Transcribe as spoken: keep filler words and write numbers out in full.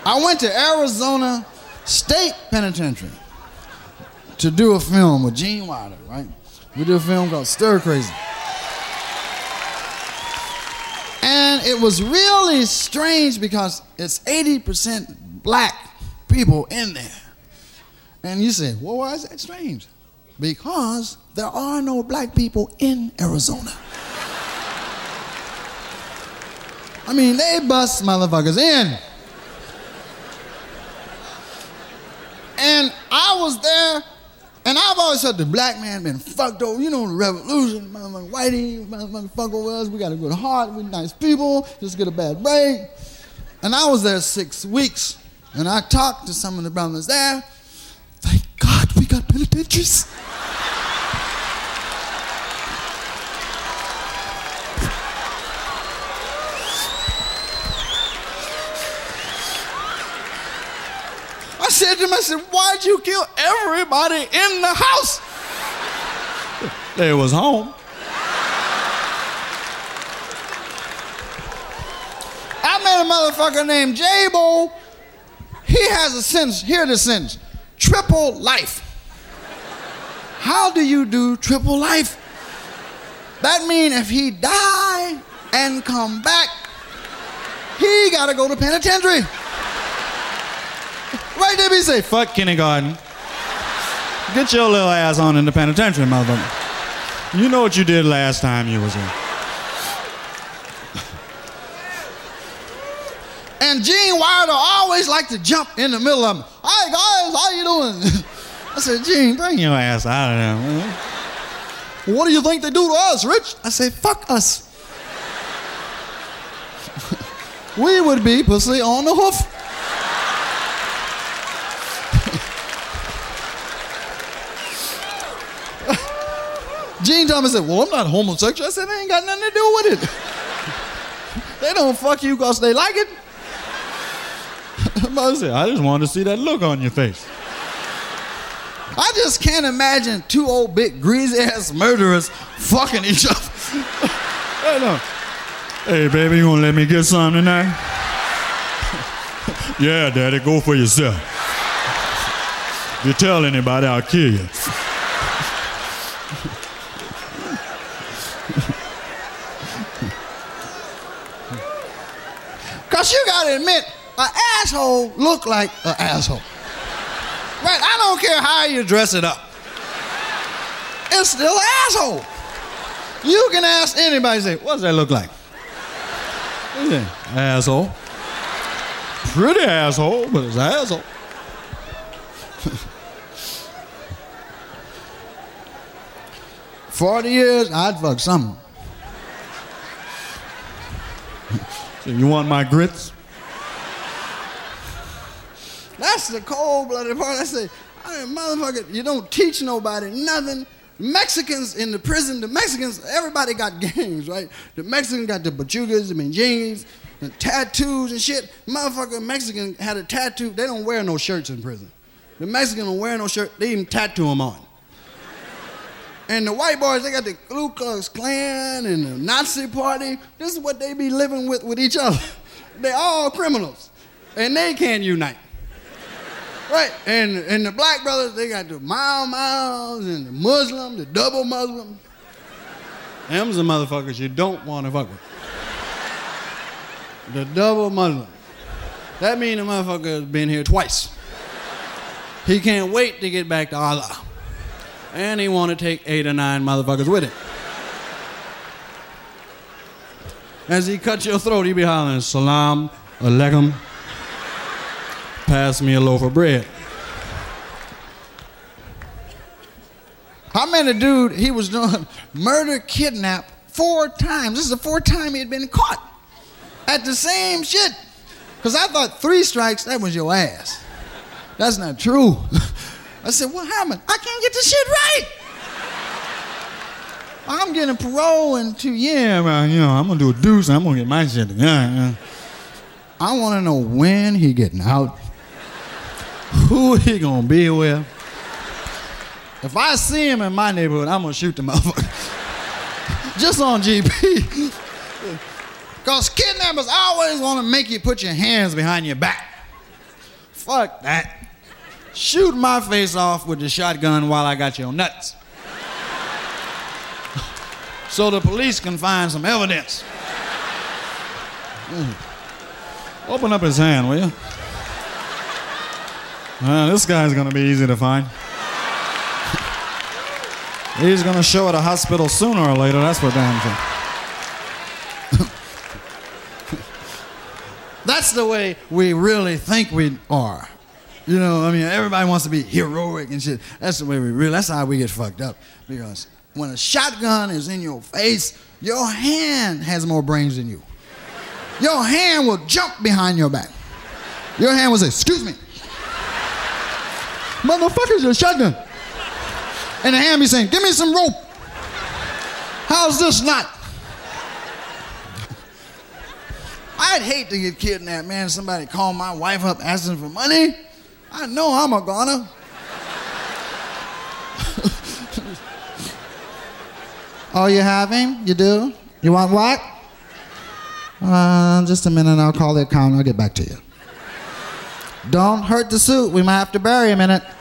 I went to Arizona State Penitentiary to do a film with Gene Wilder, right? We did a film called Stir Crazy. And it was really strange because it's eighty percent black people in there. And you say, well, why is that strange? Because there are no black people in Arizona. I mean, they bust motherfuckers in. And I was there, and I've always said the black man been fucked over. You know, the revolution, motherfucking whitey, motherfucking fuck over us. We got a good heart, we nice people, just get a bad break. And I was there six weeks, and I talked to some of the brothers there. Thank God we got penitentiaries. I said to him, I said, why'd you kill everybody in the house? They was home. I met a motherfucker named J-Bo. He has a sentence, hear the sentence, triple life. How do you do triple life? That means if he die and come back, he gotta go to penitentiary. Right there, he say, fuck kindergarten. Get your little ass on in the penitentiary, motherfucker. You know what you did last time you was here. And Gene Wilder always liked to jump in the middle of them. Hi guys, how you doing? I said, Gene, bring your ass out of there, man. What do you think they do to us, Rich? I said, fuck us. We would be pussy on the hoof. Gene Thomas said, well, I'm not homosexual. I said, they ain't got nothing to do with it. They don't fuck you because they like it. I said, I just wanted to see that look on your face. I just can't imagine two old big greasy ass murderers fucking each other. Hey, no. Hey, baby, you gonna let me get some tonight? Yeah, daddy, go for yourself. If you tell anybody, I'll kill you. Cause you gotta admit, an asshole look like an asshole. Right? I don't care how you dress it up. It's still an asshole. You can ask anybody, say, what does that look like? Yeah, asshole. Pretty asshole, but it's an asshole. Forty years, I'd fuck something. So you want my grits? That's the cold-blooded part. I say, I mean, motherfucker, you don't teach nobody nothing. Mexicans in the prison, the Mexicans, everybody got gangs, right? The Mexicans got the pachugas, the menjingues, the tattoos and shit. Motherfucker, Mexican had a tattoo. They don't wear no shirts in prison. The Mexican don't wear no shirt. They even tattoo them on. And the white boys, they got the Ku Klux Klan and the Nazi party. This is what they be living with with each other. They all criminals, and they can't unite. Right, and, and the black brothers, they got the Mau Maus and the Muslim, the double Muslim. Them's the motherfuckers you don't want to fuck with. The double Muslim. That means the motherfucker has been here twice. He can't wait to get back to Allah. And he want to take eight or nine motherfuckers with him. As he cuts your throat, he be hollering, Salam alaikum. Pass me a loaf of bread. I met a dude, he was doing murder, kidnap four times. This is the fourth time he had been caught at the same shit. Because I thought three strikes, that was your ass. That's not true. I said, what happened? I can't get this shit right. I'm getting parole in two years. Well, you know, I'm going to do a deuce and I'm going to get my shit together. I want to know when he getting out. Who he gonna be with? If I see him in my neighborhood, I'm gonna shoot the motherfucker. Just on G P. Because kidnappers always wanna make you put your hands behind your back. Fuck that. Shoot my face off with the shotgun while I got your nuts. So the police can find some evidence. Mm. Open up his hand, will you? Uh, this guy's gonna be easy to find. He's gonna show at a hospital sooner or later, that's for damn sure. That's the way we really think we are. You know, I mean, everybody wants to be heroic and shit. That's the way we really, that's how we get fucked up. Because when a shotgun is in your face, your hand has more brains than you. Your hand will jump behind your back. Your hand will say, excuse me. Motherfucker's your shotgun. And the hand be saying, give me some rope. How's this not? I'd hate to get kidnapped, man. Somebody call my wife up asking for money. I know I'm a goner. Oh, you have him? You do? You want what? Uh, just a minute, I'll call the account. I'll get back to you. Don't hurt the suit. We might have to bury him in it.